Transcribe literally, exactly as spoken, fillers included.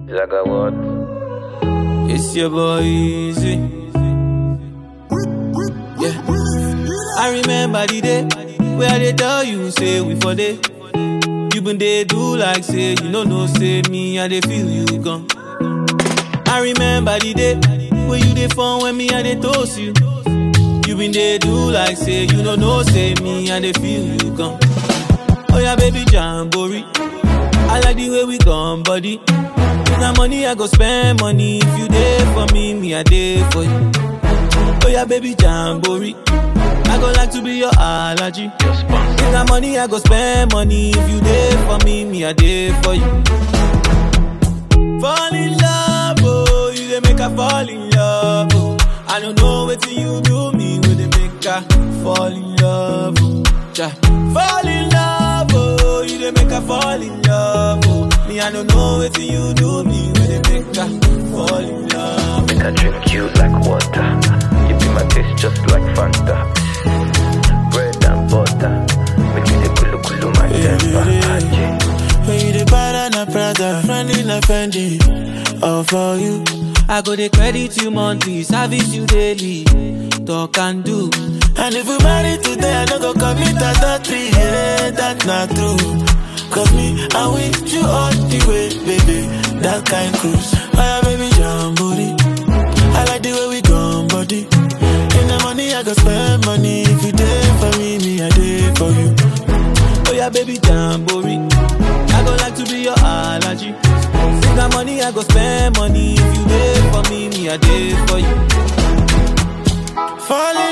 Like a what? It's your boy Easy. Yeah. I remember the day where they tell you say we for day. You been they do like say you know no say me and they feel you gone. I remember the day where you dey phone when me and they toast you. You been they do like say you know no say me and they feel you gone. Oh yeah baby Jamboree, I like the way we gone body. Now money I go spend money. If you there for me, me I there for you. Oh yeah baby Jamboree, I go like to be your allergy. Now money I go spend money. If you there for me, me I there for you. Fall in love, oh, you dey make her fall in love, oh. I don't know what you do me when they make her fall in love, oh. Yeah. Fall in love, oh, you dey make her fall in love, oh. Me I don't know what you do me when they make her fall in love. Make I drink you like water. You be my taste just like Fanta. Bread and butter. Make me the kulu kulu my temper. When you the banana Prada, friend in a Fendi, all for you. I go the credit you monthly, service you daily, talk and do. And if we marry today, I don't go commit adultery, yeah, that's not true. Cause me, I with you all the way, baby, that kind cruise. My baby Jamboree, I like the way we gone body. In the money, I go spend money. If you there for me, me, I there for you. Oh yeah baby Jamboree, I go like to be your allergy. Take that money, I go spend money. If you there for me, me I there for you. Falling